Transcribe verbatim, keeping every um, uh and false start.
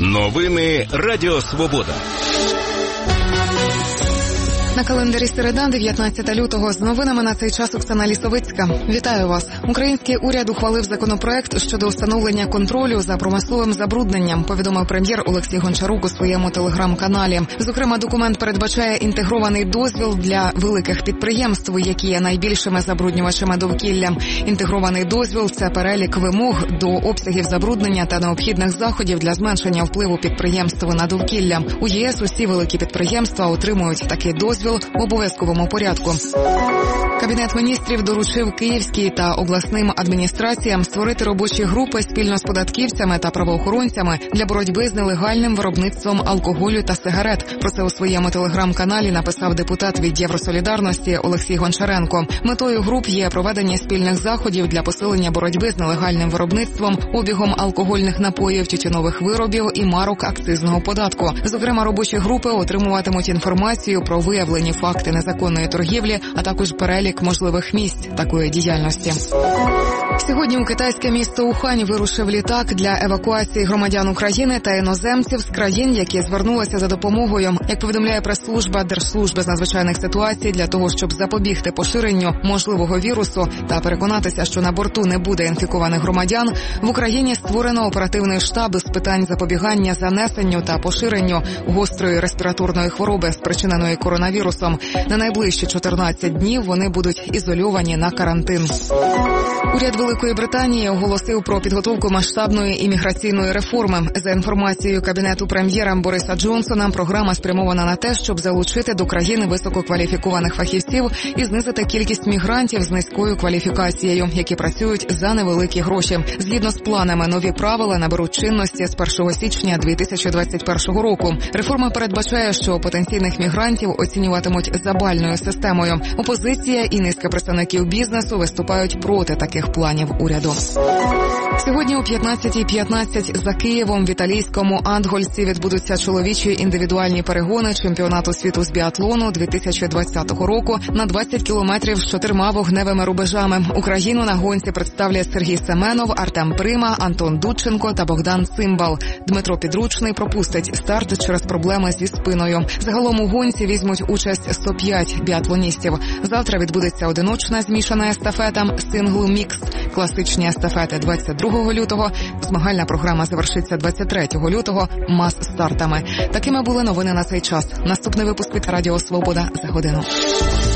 Новини Радіо Свобода. На календарі середа, дев'ятнадцяте лютого. З новинами на цей час Оксана Лісовицька. Вітаю вас. Український уряд ухвалив законопроект щодо встановлення контролю за промисловим забрудненням, повідомив прем'єр Олексій Гончарук у своєму телеграм-каналі. Зокрема, документ передбачає інтегрований дозвіл для великих підприємств, які є найбільшими забруднювачами довкілля. Інтегрований дозвіл – це перелік вимог до обсягів забруднення та необхідних заходів для зменшення впливу підприємств на довкілля. У ЄС усі великі підприємства отримують такий дозвіл в обов'язковому порядку. Кабінет міністрів доручив київській та обласним адміністраціям створити робочі групи спільно з податківцями та правоохоронцями для боротьби з нелегальним виробництвом алкоголю та сигарет. Про це у своєму телеграм-каналі написав депутат від Євросолідарності Олексій Гончаренко. Метою груп є проведення спільних заходів для посилення боротьби з нелегальним виробництвом, обігом алкогольних напоїв, тютюнових виробів і марок акцизного податку. Зокрема, робочі групи отримуватимуть інформацію про виявлені факти незаконної торгівлі, а також перелік можливих місць такої діяльності. Сьогодні у китайське місто Ухань вирушив літак для евакуації громадян України та іноземців з країн, які звернулися за допомогою. Як повідомляє прес-служба Держслужби з надзвичайних ситуацій, для того, щоб запобігти поширенню можливого вірусу та переконатися, що на борту не буде інфікованих громадян, в Україні створено оперативний штаб з питань запобігання занесенню та поширенню гострої респіраторної хвороби, спричиненої коронавірусом. На найближчі чотирнадцять днів вони будуть ізольовані на карантин. Уряд Великої Британії оголосив про підготовку масштабної імміграційної реформи. За інформацією Кабінету прем'єра Бориса Джонсона, програма спрямована на те, щоб залучити до країни висококваліфікованих фахівців і знизити кількість мігрантів з низькою кваліфікацією, які працюють за невеликі гроші. Згідно з планами, нові правила наберуть чинності з першого січня дві тисячі двадцять першого року. Реформа передбачає, що потенційних мігрантів оцінюватимуть за бальною системою. Опозиція і низка представників бізнесу виступають проти таких планів уряду. Сьогодні о п'ятнадцятій п'ятнадцять за Києвом в італійському Андгольці відбудуться чоловічі індивідуальні перегони чемпіонату світу з біатлону дві тисячі двадцятого року на двадцять кілометрів з чотирма вогневими рубежами. Україну на гонці представлять Сергій Семенов, Артем Прима, Антон Дудченко та Богдан Цимбал. Дмитро Підручний пропустить старт через проблеми зі спиною. Загалом у гонці візьмуть участь сто п'ять біатлоністів. Завтра відбудеться одиночна змішана естафета, сингл-мікс, класичні естафети двадцять другого лютого. Змагальна програма завершиться двадцять третього лютого мас-стартами. Такими були новини на цей час. Наступний випуск від Радіо Свобода за годину.